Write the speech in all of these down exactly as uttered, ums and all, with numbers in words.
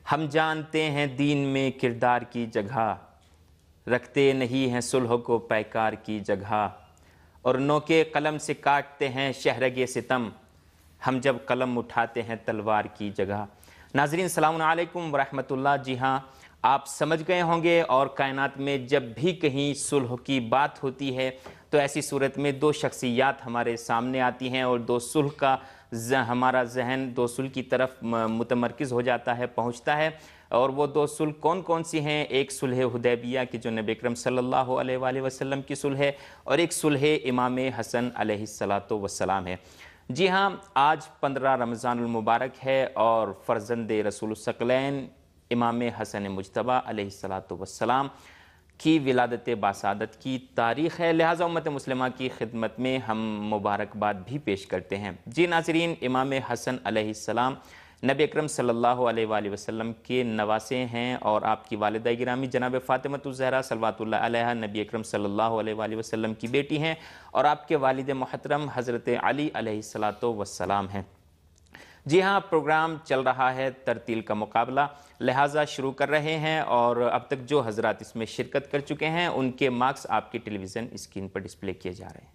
ہم جانتے ہیں دین میں کردار کی جگہ، رکھتے نہیں ہیں صلح کو پیکار کی جگہ، اور نوکے قلم سے کاٹتے ہیں شہرگ ستم، ہم جب قلم اٹھاتے ہیں تلوار کی جگہ۔ ناظرین السلام علیکم ورحمۃ اللہ۔ جی ہاں، آپ سمجھ گئے ہوں گے، اور کائنات میں جب بھی کہیں صلح کی بات ہوتی ہے تو ایسی صورت میں دو شخصیات ہمارے سامنے آتی ہیں، اور دو صلح کا ہمارا ذہن دو صلح کی طرف متمرکز ہو جاتا ہے، پہنچتا ہے۔ اور وہ دو صلح کون کون سی ہیں؟ ایک صلح حدیبیہ کی جو نبی اکرم صلی اللہ علیہ وآلہ وسلم کی صلح ہے، اور ایک صلح امام حسن علیہ الصلاۃ والسلام ہے۔ جی ہاں، آج پندرہ رمضان المبارک ہے، اور فرزند رسول الثقلین امام حسن مجتبیٰ علیہ الصلاۃ والسلام کی ولادت باسعادت کی تاریخ ہے، لہٰذا امت مسلمہ کی خدمت میں ہم مبارکباد بھی پیش کرتے ہیں۔ جی ناظرین، امام حسن علیہ السلام نبی اکرم صلی اللہ علیہ وآلہ وسلم کے نواسے ہیں، اور آپ کی والدہ گرامی جناب فاطمۃ الزہرا صلوات اللہ علیہا نبی اکرم صلی اللہ علیہ وآلہ وسلم کی بیٹی ہیں، اور آپ کے والد محترم حضرت علی علیہ الصلاۃ والسلام ہیں۔ جی ہاں، پروگرام چل رہا ہے ترتیل کا مقابلہ، لہٰذا شروع کر رہے ہیں، اور اب تک جو حضرات اس میں شرکت کر چکے ہیں ان کے مارکس آپ کی ٹیلی ویژن اسکرین پر ڈسپلے کیے جا رہے ہیں۔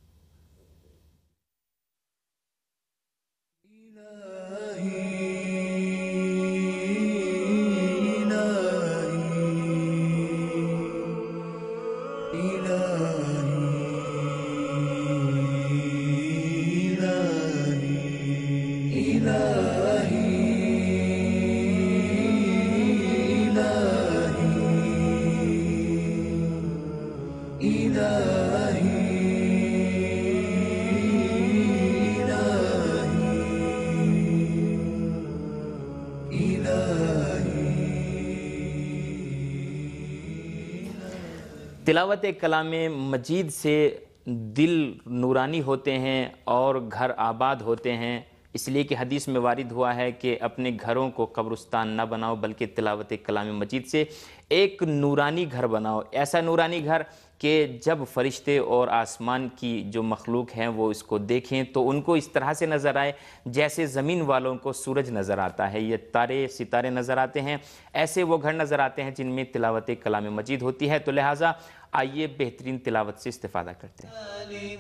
تلاوت کلام مجید سے دل نورانی ہوتے ہیں اور گھر آباد ہوتے ہیں، اس لیے کہ حدیث میں وارد ہوا ہے کہ اپنے گھروں کو قبرستان نہ بناؤ بلکہ تلاوت کلام مجید سے ایک نورانی گھر بناؤ، ایسا نورانی گھر کہ جب فرشتے اور آسمان کی جو مخلوق ہیں وہ اس کو دیکھیں تو ان کو اس طرح سے نظر آئے جیسے زمین والوں کو سورج نظر آتا ہے، یہ تارے ستارے نظر آتے ہیں، ایسے وہ گھر نظر آتے ہیں جن میں تلاوت کلام مجید ہوتی ہے۔ تو لہٰذا آئیے بہترین تلاوت سے استفادہ کرتے ہیں۔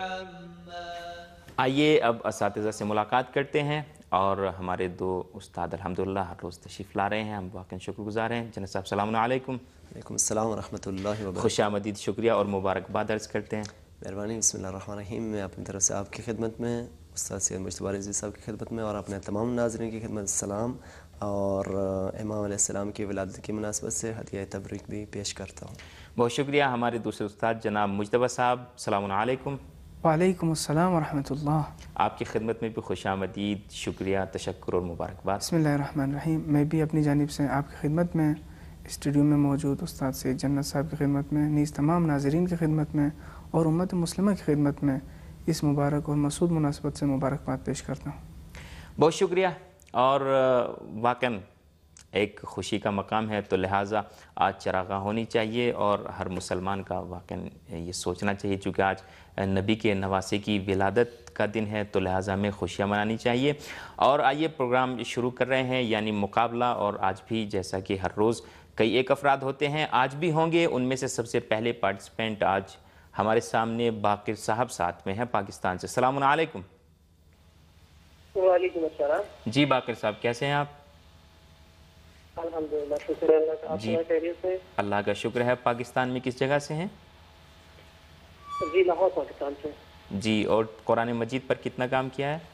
آئیے اب اساتذہ سے ملاقات کرتے ہیں، اور ہمارے دو استاد الحمدللہ ہر روز تشریف لا رہے ہیں، ہم واقعا شکر گزار ہیں۔ جنید صاحب السلام علیکم۔ وعلیکم السلام ورحمۃ اللہ وبرکاتہ۔ خوش آمدید، شکریہ اور مبارکباد عرض کرتے ہیں۔ مہربانی، بسم اللہ الرحمن الرحیم۔ میں اپنی طرف سے آپ کی خدمت میں، استاد سید مجتبیٰ رضوی صاحب کی خدمت میں، اور اپنے تمام ناظرین کی خدمت سلام اور امام علیہ السلام کی ولادت کی مناسبت سے ہدیہ تبریک بھی پیش کرتا ہوں۔ بہت شکریہ۔ ہمارے دوسرے استاد جناب مجتبیٰ صاحب، السلام علیکم۔ وعلیکم السلام ورحمۃ اللہ۔ آپ کی خدمت میں بھی خوش آمدید، شکریہ، تشکر اور مبارکباد۔ بسم اللہ الرحمن الرحیم۔ میں بھی اپنی جانب سے آپ کی خدمت میں، اسٹوڈیو میں موجود استاد سید جنت صاحب کی خدمت میں، نیز تمام ناظرین کی خدمت میں اور امت مسلمہ کی خدمت میں اس مبارک اور مسعود مناسبت سے مبارکباد پیش کرتا ہوں۔ بہت شکریہ، اور واقعاً ایک خوشی کا مقام ہے، تو لہٰذا آج چراغاں ہونی چاہیے، اور ہر مسلمان کا واقعاً یہ سوچنا چاہیے، چونکہ آج نبی کے نواسے کی ولادت کا دن ہے تو لہٰذا ہمیں خوشیاں منانی چاہیے۔ اور آئیے پروگرام شروع کر رہے ہیں، یعنی مقابلہ، اور آج بھی جیسا کہ ہر روز کئی ایک افراد ہوتے ہیں، آج بھی ہوں گے۔ ان میں سے سب سے پہلے پارٹیسپینٹ آج ہمارے سامنے باقر صاحب ساتھ میں ہیں پاکستان سے۔ السلام علیکم۔ وعلیکم السلام۔ جی باقر صاحب، کیسے ہیں آپ؟ الحمدللہ، شکر اللہ کا۔ آپ جی خیریت سے؟ اللہ کا شکر ہے۔ پاکستان میں کس جگہ سے ہیں؟ جی لاہور پاکستان سے۔ جی، اور قرآن مجید پر کتنا کام کیا ہے؟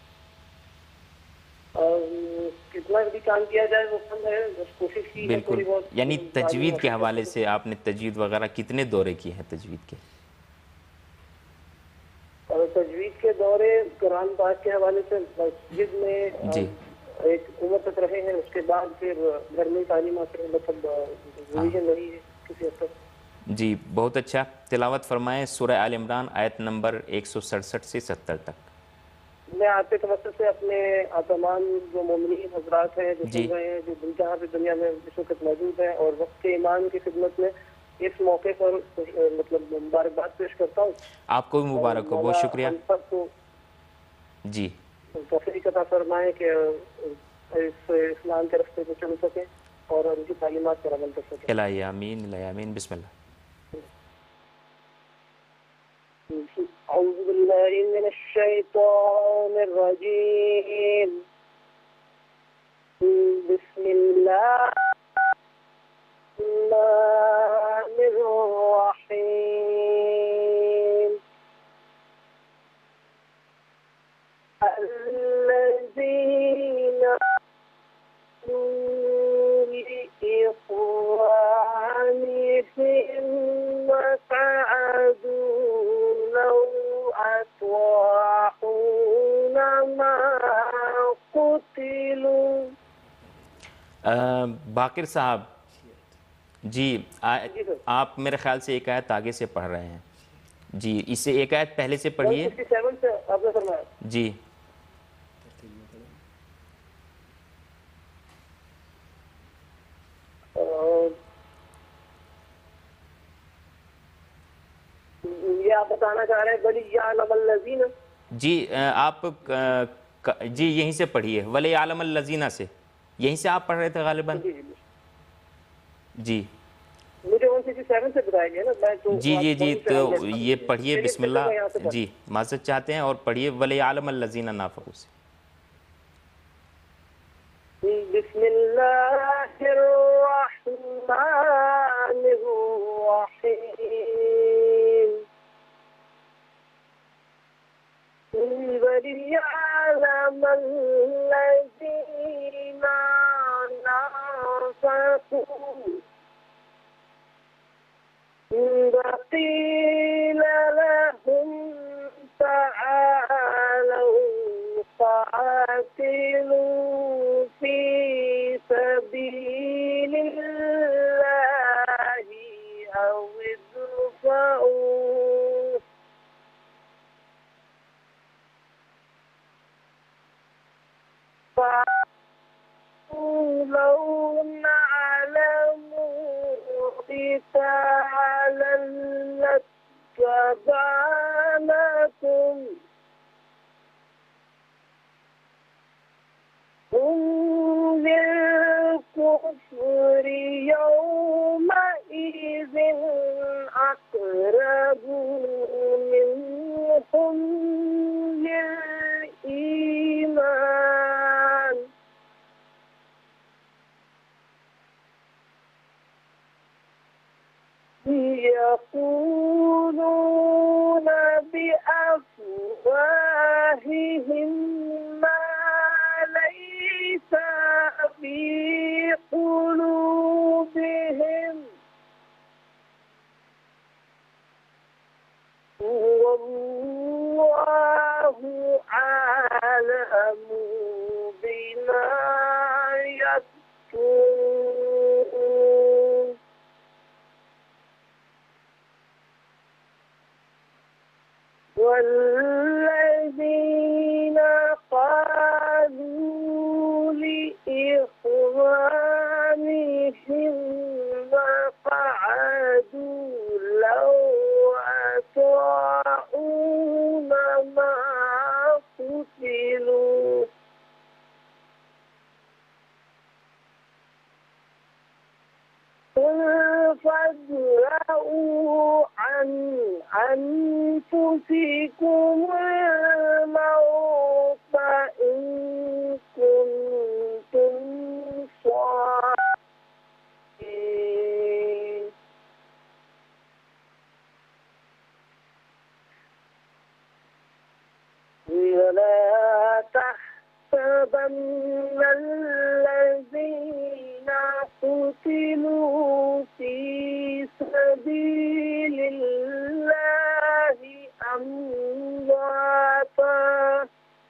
کتنا بھی کام کیا جائے وہ کم ہے، بس کوشش کی ہے بالکل، تھوڑی بہت۔ یعنی تجوید کے حوالے سے آپ نے تجوید وغیرہ کتنے دورے کیے ہیں تجوید کے؟ اور تجوید کے دورے قرآن پاک کے حوالے سے مسجد میں جی ایک عمر تک رہے ہیں، اس کے بعد پھر گھر میں تعلیم حاصل مطلب ریویژن رہی ہے کسی حد تک۔ جی بہت اچھا، تلاوت فرمائیں سورہ آل عمران آیت نمبر ایک سو سڑسٹھ سے ستر تک۔ میں آپ کے توسط سے اپنے تمام جو مومنین حضرات ہیں جو جی سن رہے ہیں، جو جہاں بھی دنیا میں اس وقت موجود ہیں، اور وقت ایمان کی خدمت میں اس موقع پر مطلب مبارکباد پیش کرتا ہوں۔ آپ کو بھی مبارک ہو، بہت شکریہ۔ ہم سب کو جی توفیق عطا فرمائے کہ इस इस्लाम के रास्ते पे चल सके और उनकी तालीमात पर अमल कर सके। इलाही आमीन, इलाही आमीन। बिस्मिल्लाह। औज़ु बिल्लाहि मिनश शैतानिर रजीम। बिस्मिल्लाहिर रहीम। अल्लज़ीना लिइख़वानिहिम वक़अदू लौ अत्वाऊना मा क़ुतिलू। बाकिर साहब जी, आ, जी सर। आप मेरे ख्याल से एक आयत आगे से पढ़ रहे हैं जी, इसे एक आयत पहले से एक पढ़िए सौ सड़सठ से आपने फरमाया। जी। और ये आप बताना चाह रहे हैं बड़ी यालमल लज़ीना। जी अ, आप क- क- जी यहीं से पढ़िए, वले आलम लजीना से, यहीं से आप पढ़ रहे थे गालिबन जी जी जी। मुझे एक सौ सड़सठ से बताया गया ना, मैं तो जी जी जी, आप तो कौन सी ये पढ़िए चलिए, फिर बिस्मिल्लाह मैं यहाँ से पढ़- जी, माज़रत चाहते हैं, और पढ़िए वले आलम लजीना नाफ़क़ू से। बिस्मिल्लाहिर्रहमानिर्रहीम। वलियअलमल लज़ीना नाफ़क़ू وقيل لهم تعالوا قاتلوا في سبيل الله أو ادفعوا لو نعلم قتالا لاتبعناكم هم للكفر يومئذ أقرب منهم للإيمان يقولون بأفواههم ما ليس في قلوبهم والله أعلم بما يكتمون والذين قالوا لإخوانهم وقعدوا لو أطاعونا ما قتلوا فادرءوا عن أنفسكم الموت إن كنتم صادقين ولا تحسبن الذين قتلوا في سبيل الله أمواتا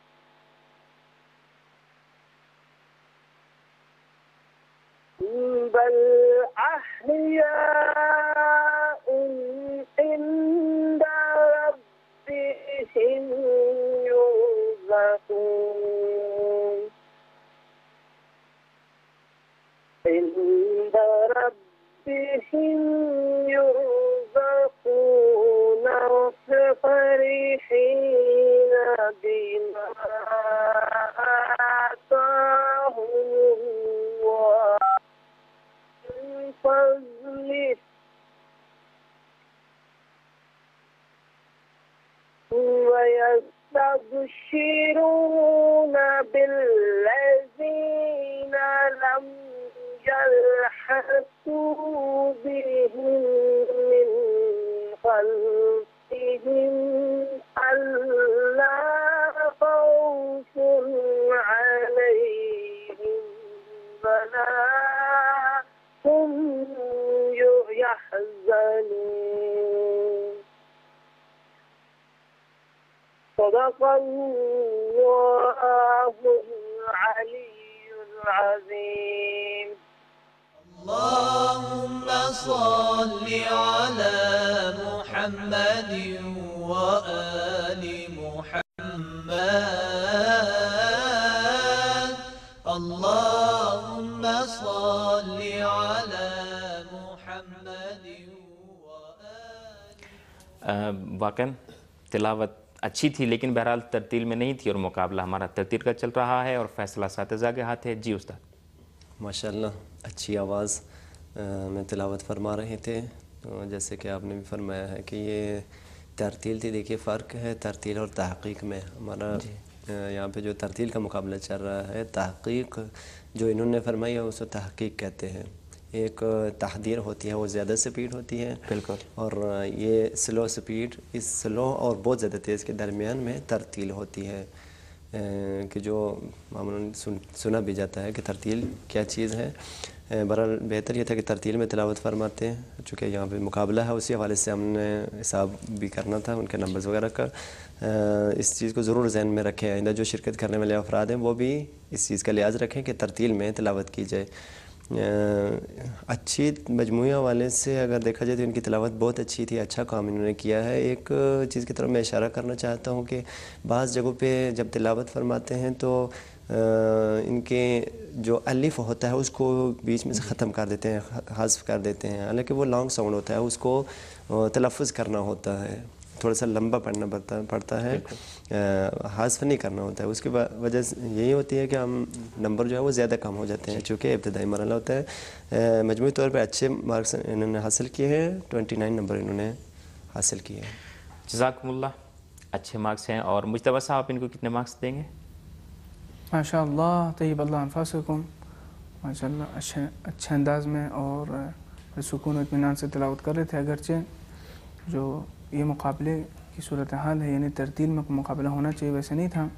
بل أحياء عند ربهم يرزقون عند ربهم يرزقون فرحين بما آتاهم يبشرون بالذين لم يلحقوا بهم من خلفهم ألا خوف عليهم ولا هم يحزنون. صدق الله العلي العظيم. اللهم صل على محمد وآل محمد. اللهم صل على محمد وآل. واقعاً تلاوت اچھی تھی لیکن بہرحال ترتیل میں نہیں تھی اور مقابلہ ہمارا ترتیل کا چل رہا ہے اور فیصلہ اساتذہ کے ہاتھ ہے. جی استاد. ماشاءاللہ اچھی آواز میں تلاوت فرما رہے تھے. جیسے کہ آپ نے بھی فرمایا ہے کہ یہ ترتیل تھی. دیکھیے فرق ہے ترتیل اور تحقیق میں. ہمارا جی. یہاں پہ جو ترتیل کا مقابلہ چل رہا ہے، تحقیق جو انہوں نے فرمائی ہے اسے تحقیق کہتے ہیں. ایک تحدیر ہوتی ہے وہ زیادہ سپیڈ ہوتی ہے بالکل، اور یہ سلو سپیڈ، اس سلو اور بہت زیادہ تیز کے درمیان میں ترتیل ہوتی ہے کہ جو معمولاً سنا بھی جاتا ہے کہ ترتیل کیا چیز ہے. بہرحال بہتر یہ تھا کہ ترتیل میں تلاوت فرماتے ہیں. چونکہ یہاں پہ مقابلہ ہے اسی حوالے سے ہم نے حساب بھی کرنا تھا ان کے نمبرز وغیرہ کا. اس چیز کو ضرور ذہن میں رکھیں. آئندہ جو شرکت کرنے والے افراد ہیں وہ بھی اس چیز کا لحاظ رکھیں کہ ترتیل میں تلاوت کی جائے. اچھی مجموعہ والے سے اگر دیکھا جائے تو ان کی تلاوت بہت اچھی تھی. اچھا کام انہوں نے کیا ہے. ایک چیز کی طرف میں اشارہ کرنا چاہتا ہوں کہ بعض جگہوں پہ جب تلاوت فرماتے ہیں تو ان کے جو الف ہوتا ہے اس کو بیچ میں سے ختم کر دیتے ہیں، حذف کر دیتے ہیں. حالانکہ وہ لانگ ساؤنڈ ہوتا ہے، اس کو تلفظ کرنا ہوتا ہے، تھوڑا سا لمبا پڑھنا پڑتا پڑتا ہے، حذف نہیں کرنا ہوتا ہے. اس کی وجہ یہی ہوتی ہے کہ ہم نمبر جو ہے وہ زیادہ کم ہو جاتے ہیں چونکہ ابتدائی مرحلہ ہوتا ہے. مجموعی طور پہ اچھے مارکس انہوں نے حاصل کیے ہیں. ٹوئنٹی نائن نمبر انہوں نے حاصل کیے ہیں. جزاکم اللہ. اچھے مارکس ہیں. اور مجتبیٰ صاحب ان کو کتنے مارکس دیں گے؟ ماشاء اللہ طیب اللہ انفاسکم. ماشاء اللہ اچھے اچھے انداز میں اور سکون و اطمینان سے تلاوت کر رہے تھے. اگرچہ جو یہ مقابلے کی صورتحال ہے یعنی ترتیل میں مقابلہ ہونا چاہیے ویسے نہیں تھا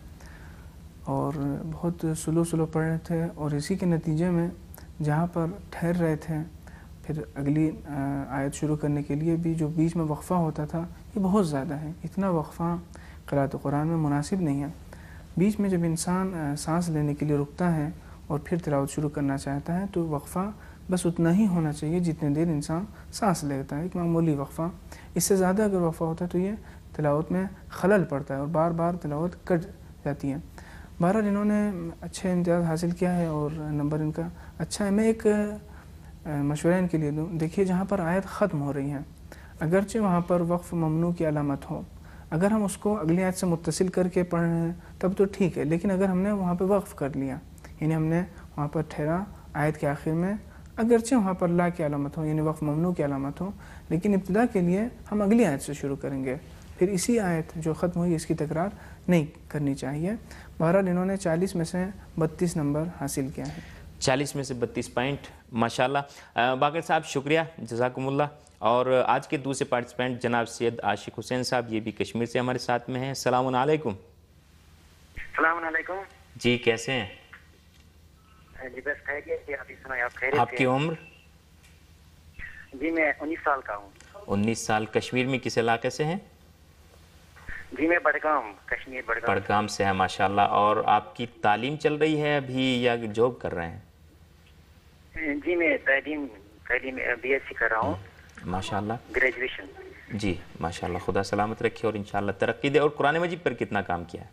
اور بہت سلو سلو پڑھ رہے تھے. اور اسی کے نتیجے میں جہاں پر ٹھہر رہے تھے پھر اگلی آیت شروع کرنے کے لیے بھی جو بیچ میں وقفہ ہوتا تھا یہ بہت زیادہ ہے. اتنا وقفہ قرأت قرآن میں مناسب نہیں ہے. بیچ میں جب انسان سانس لینے کے لیے رکتا ہے اور پھر تلاوت شروع کرنا چاہتا ہے تو وقفہ بس اتنا ہی ہونا چاہیے جتنے دیر انسان سانس لیتا ہے، ایک معمولی وقفہ. اس سے زیادہ اگر وقفہ ہوتا ہے تو یہ تلاوت میں خلل پڑتا ہے اور بار بار تلاوت کٹ جاتی ہے. بہرحال انہوں نے اچھے امتیاز حاصل کیا ہے اور نمبر ان کا اچھا ہے. میں ایک مشورہ ان کے لیے دوں. دیکھیے جہاں پر آیت ختم ہو رہی ہے اگرچہ وہاں پر وقف ممنوع کی علامت ہو، اگر ہم اس کو اگلی آیت سے متصل کر کے پڑھ رہے ہیں تب تو ٹھیک ہے. لیکن اگر ہم نے وہاں پہ وقف کر لیا یعنی ہم نے وہاں پر ٹھہرا آیت کے آخر میں، اگرچہ وہاں پر لا کی علامت ہو یعنی وقف ممنوع کی علامت ہو، لیکن ابتدا کے لیے ہم اگلی آیت سے شروع کریں گے. پھر اسی آیت جو ختم ہوئی اس کی تکرار نہیں کرنی چاہیے. بہرحال انہوں نے چالیس میں سے بتیس نمبر حاصل کیا ہے. چالیس میں سے بتیس پوائنٹ ماشاءاللہ. باقر صاحب شکریہ، جزاکم اللہ. اور آج کے دوسرے پارٹیسپینٹ جناب سید عاشق حسین صاحب، یہ بھی کشمیر سے ہمارے ساتھ میں ہیں. السلام علیکم. السلام علیکم. جی کیسے ہیں؟ جی بس خیریت. آپ ہی سنائیں، آپ خیریت؟ آپ کی عمر؟ جی میں انیس سال کا ہوں. انیس سال. کشمیر میں کس علاقے سے ہیں؟ جی میں بڑگام، کشمیر بڑگام. بڑگام سے ہیں ماشاءاللہ. اور آپ کی تعلیم چل رہی ہے ابھی یا جاب کر رہے ہیں؟ جی میں تعلیم تعلیم بی ایس سی کر رہا ہوں ماشاءاللہ. گریجویشن. جی ماشاءاللہ. خدا سلامت رکھے اور انشاءاللہ ترقی دے. اور قرآن مجید پر کتنا کام کیا ہے؟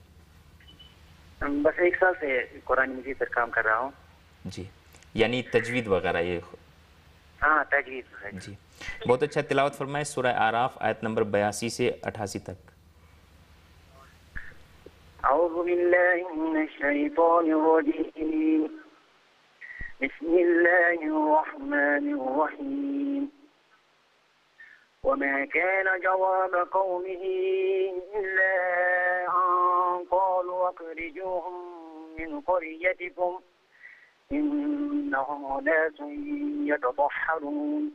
بس ایک سال سے قرآن مجید پر کام کر رہا ہوں. جی یعنی تجوید وغیرہ یہ؟ ہاں تجوید. جی بہت اچھا. تلاوت فرمائے سورہ اعراف آیت نمبر بیاسی سے اٹھاسی تک. اعوذ باللہ من الشیطان الرجیم. بسم اللہ الرحمن الرحیم. وما كان جواب قومه إلا أن واخرجوهم من قريتكم إنهم أناس يتطهرون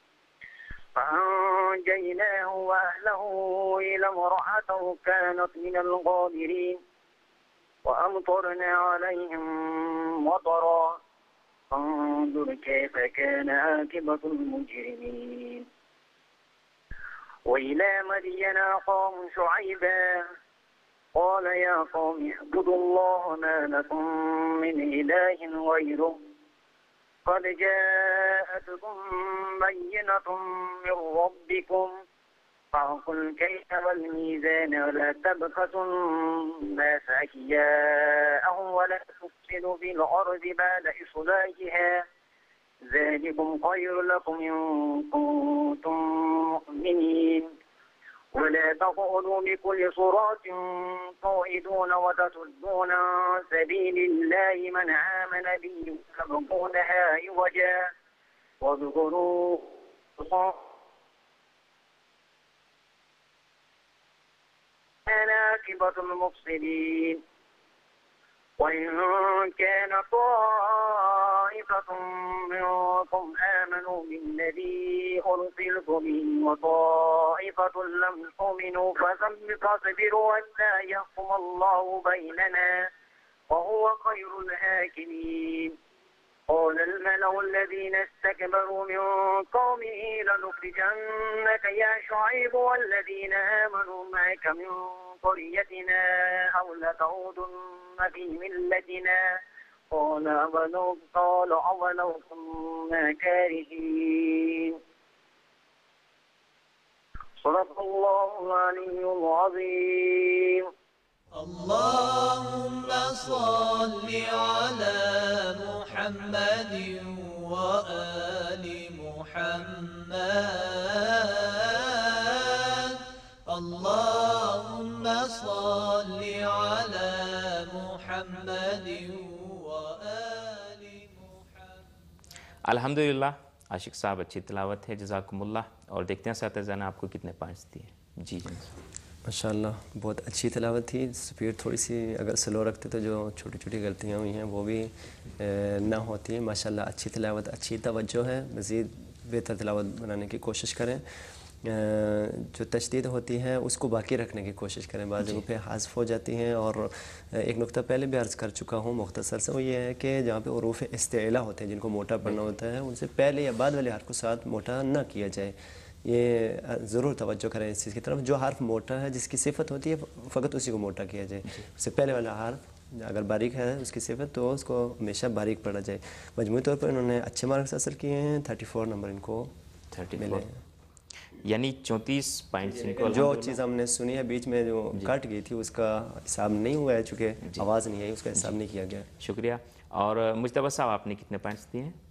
فأنجيناه وأهله إلا امرأته كانت من الغابرين وأمطرنا عليهم مطرا فانظر كيف كان عاقبة المجرمين وإلى مدين أخاهم شعيبا قال يا قوم اعبدوا الله ما لكم من إله غيره قد جاءتكم بينة من ربكم فأوفوا الكيل والميزان ولا تبخسوا الناس أشياءهم ولا تفسدوا في الأرض بعد إصلاحها ذلكم خير لكم إن كنتم مؤمنين ولا تقعدوا بكل صراط توعدون وتصدون عن سبيل الله من آمن به تبغونها عوجا واذكروا كان عاقبة المفسدين وإن كان طائفة منكم آمنوا بالذي أرسلت به وطائفة لم تؤمنوا فاصبروا حتى يحكم الله بيننا وهو خير الحاكمين قال الملأ الذين استكبروا من قومه لنخرجنك يا شعيب والذين آمنوا معك من قريتنا أو لتعودن في ملتنا قال أولو قال أولو كنا كارهين صدق الله العلي العظيم اللهم صل على محمد وآل محمد اللهم صل على محمد وآل محمد अल्हम्दुलिल्लाह आशिक साहब अच्छी तिलावत है, जज़ाकुमुल्लाह। और देखते हैं साथीज़ान आपको कितने पॉइंट्स दिए। जी जी माशाल्लाह बहुत अच्छी तिलावत थी। स्पीड थोड़ी सी अगर स्लो रखते तो जो छोटी छोटी गलतियाँ हुई हैं वो भी ना होती हैं। माशाल्लाह अच्छी तिलावत, अच्छी तवज्जो है। मज़ीद बेहतर तिलावत बनाने की कोशिश करें। जो तशदीद होती है उसको बाकी रखने की कोशिश करें। बाद जगहों पे हाज़फ हो जाती हैं। और एक नुक्ता पहले भी अर्ज़ कर चुका हूँ मुख्तसर से, वो ये है कि जहाँ पे उरूफ़ इस्तिला होते हैं जिनको मोटा पढ़ना होता है, उनसे पहले या बाद वाले हर्फ को साथ मोटा ना किया जाए। ये ज़रूर तवज्जो करें इस चीज़ की तरफ। जो हर्फ मोटा है, जिसकी सिफत होती है, फ़कत उसी को मोटा किया जाए। उससे पहले वाला हर्फ अगर बारीक है उसकी सिफत, तो उसको हमेशा बारीक पढ़ा जाए। मजमूई तौर पर इन्होंने अच्छे मार्क्स हासिल किए हैं। थर्टी फोर नंबर इनको मिले हैं, यानी चौंतीस पॉइंट्स इनको। जो चीज़ हमने सुनी है बीच में जो कट गई थी उसका हिसाब नहीं हुआ है, चूँकि आवाज़ नहीं आई, उसका हिसाब नहीं किया गया। शुक्रिया। और मुज्तबा साहब आपने कितने पॉइंट्स दिए हैं?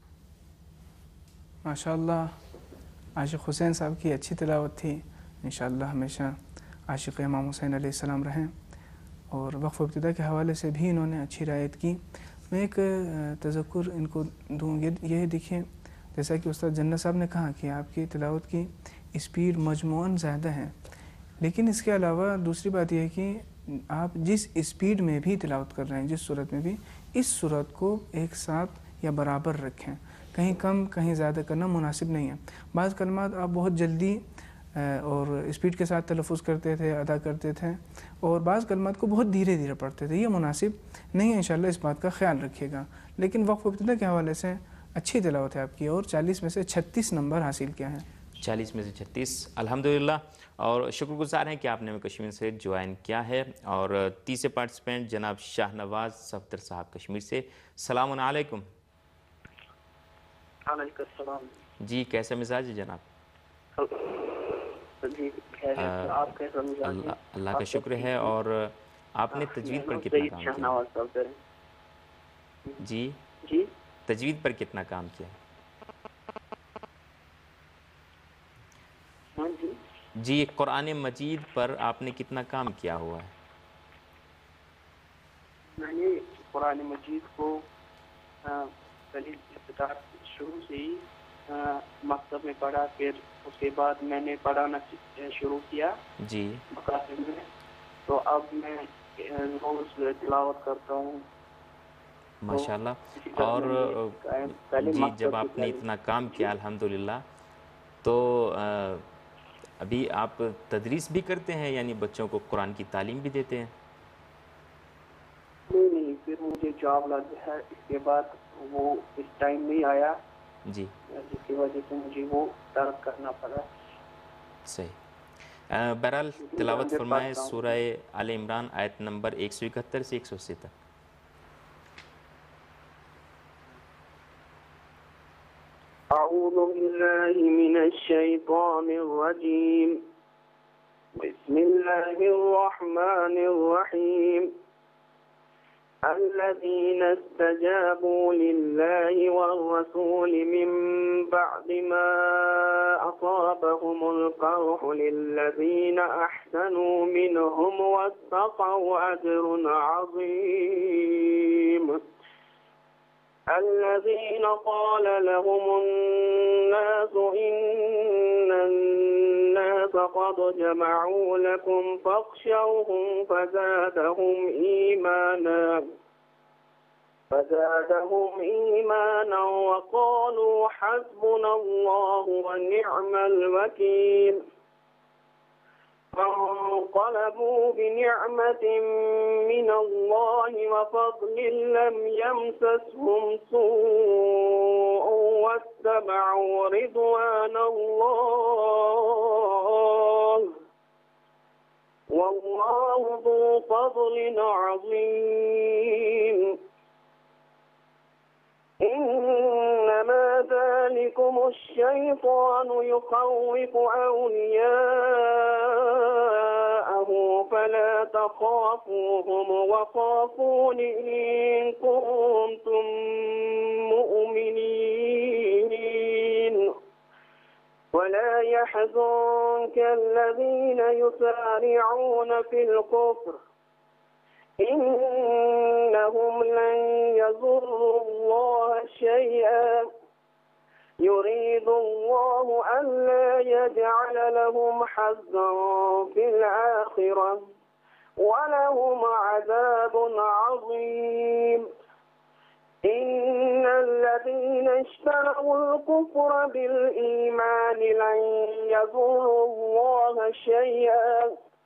माशाअल्लाह आशिक़ हुसैन साहब की अच्छी तिलावत थी। इंशाअल्लाह हमेशा आशिक़ इमाम हुसैन अलैहिस्सलाम रहें। और वक़्फ़ इब्तिदा के हवाले से भी इन्होंने अच्छी रियायत की। मैं एक तज़क्कुर इनको दूँ, ये ये देखिए, जैसा कि उस्ताद जन्नत साहब ने कहा कि आपकी तिलावत की स्पीड मजमूअन ज़्यादा है, लेकिन इसके अलावा दूसरी बात यह है कि आप जिस स्पीड में भी तिलावत कर रहे हैं, जिस सूरत में भी, इस सूरत को एक साथ या बराबर रखें। कहीं कम कहीं ज़्यादा करना मुनासिब नहीं है। बाज़ कलमात आप बहुत जल्दी और स्पीड के साथ तलफ़ुज़ करते थे, अदा करते थे, और बाज़ कलमात को बहुत धीरे धीरे पढ़ते थे। ये मुनासिब नहीं है। इंशाअल्लाह इस बात का ख्याल रखिएगा। लेकिन वक़्फ़ इब्तिदा के हवाले से अच्छी तिलावत है आपकी, और चालीस में से छत्तीस नंबर हासिल किया है। चालीस में से छत्तीस, अल्हम्दुलिल्लाह। और शुक्रगुज़ार हैं कि आपने हमें कश्मीर से ज्वाइन किया है। और तीसरे पार्टिसिपेंट जनाब शाहनवाज सफदर साहब कश्मीर से। सलाम अलैकुम। जी कैसा मिजाज है जनाब? जी आप कैसा मिजाज है? अल्लाह का शुक्र है। और आपने तजवीद पर कितना काम किया? जी जी तजवीद पर कितना काम किया? हाँ जी जी कुरान मजीद पर आपने कितना काम किया हुआ है? मैंने कुरान मजीद को पहले शुरू से ही मकतब में पढ़ा, फिर उसके बाद मैंने पढ़ाना शुरू किया जी मकातब में। तो अब मैं रोज तिलावत करता हूँ। माशाल्लाह। इसी तरह और मैंने कायम- पहले जी, मकसद जब की आपने तैयारी- इतना काम किया अल्हम्दुलिल्लाह, तो अ, अभी आप तदरीस भी करते हैं, यानी बच्चों को कुरान की तालीम भी देते हैं? नहीं नहीं, फिर मुझे जॉब लग है, इसके बाद वो इस टाइम नहीं आया, जी, जिसकी वजह से मुझे वो तर्क करना पड़ा। सही। अ, बहरहाल तिलावत मुझे फरमाएँ पढ़ता हूँ। सूरह आले इमरान आयत नंबर एक सौ इकहत्तर से एक सौ अस्सी तक। أعوذ بالله من الشيطان الرجيم. بسم الله الرحمن الرحيم. الذين استجابوا لله والرسول من بعد ما أصابهم القرح للذين أحسنوا منهم واتقوا أجر عظيم. الذين قال لهم الناس إن الناس قد جمعوا لكم فاخشوهم فزادهم إيمانا فزادهم إيمانا وقالوا حسبنا الله ونعم الوكيل. فانقلبوا بنعمة من الله وفضل لم يمسسهم سوء واتبعوا رضوان الله والله ذو فضل عظيم. إنما ذلكم الشيطان يخوف أولياءه فلا تخافوهم وخافون إن كنتم مؤمنين. ولا يحزنك الذين يسارعون في الكفر إنهم لن يضروا الله شيئا يريد الله ألا يجعل لهم حظا في الآخرة ولهم عذاب عظيم. إن الذين اشتروا الكفر بالإيمان لن يضروا الله شيئا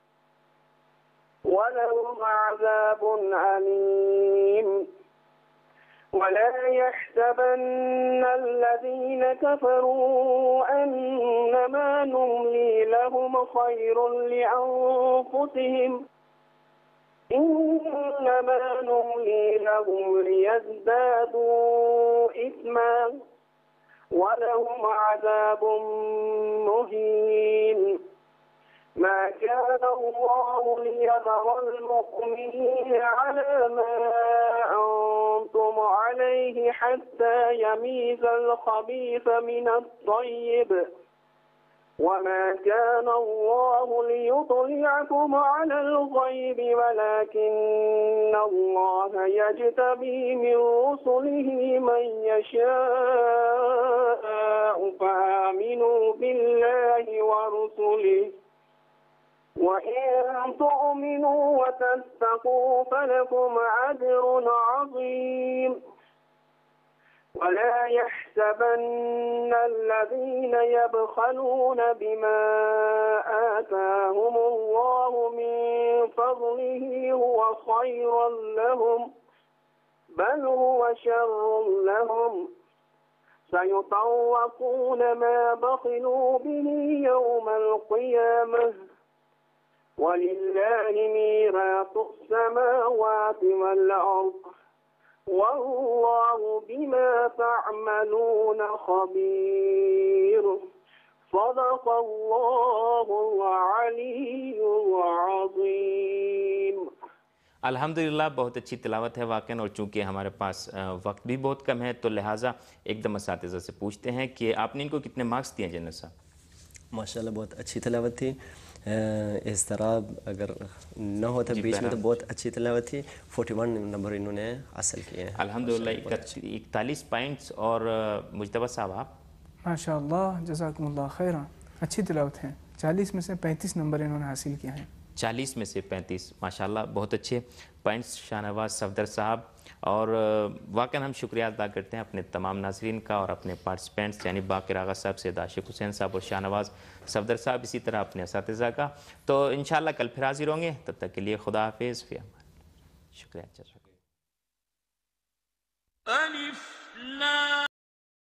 ولهم عذاب أليم. ولا يحسبن الذين كفروا أنما نملي لهم خير لأنفسهم إنما نملي لهم ليزدادوا إثما ولهم عذاب مهين. ما كان الله ليذر المؤمنين على ما أنتم عليه حتى يميز الخبيث من الطيب وما كان الله ليطلعكم على الغيب ولكن الله يجتبي من رسله من يشاء فآمنوا بالله ورسله وإن تؤمنوا وتتقوا فلكم أجر عظيم. ولا يحسبن الذين يبخلون بما آتاهم الله من فضله هو خيرا لهم بل هو شر لهم سيطوقون ما بخلوا به يوم القيامة ولله ميراث السماوات والأرض والله بما تعملون خبير. صدق الله العلي العظيم. अल्हम्दुलिल्लाह, बहुत अच्छी तिलावत है वाक़ई। और चूँकि हमारे पास वक्त भी बहुत कम है, तो लिहाजा एकदम असातिज़ा से पूछते हैं कि आपने इनको कितने मार्क्स दिए जन्नत साहब? माशाल्लाह बहुत अच्छी तिलावत थी। इस तरह अगर न होता बीच में तो बहुत अच्छी तिलावत थी। इकतालीस नंबर इन्होंने हासिल किए हैं अल्हम्दुलिल्लाह। इकतालीस पॉइंट्स। और मुज्तबा साहब आप? माशाअल्लाह, जज़ाकुमुल्लाह खैरा, अच्छी तिलावत है। चालीस में से पैंतीस नंबर इन्होंने हासिल किए हैं। چالیس میں سے پینتیس، ماشاءاللہ بہت اچھے پوائنٹس شاہ نواز صفدر صاحب. اور واقعا ہم شکریہ ادا کرتے ہیں اپنے تمام ناظرین کا اور اپنے پارٹیسپینٹس یعنی باقر آغا صاحب، سید عاشق حسین صاحب اور شاہ نواز صفدر صاحب، اسی طرح اپنے اساتذہ کا. تو انشاءاللہ کل پھر حاضر ہوں گے، تب تک کے لیے خدا حافظ، فی امان. شکریہ.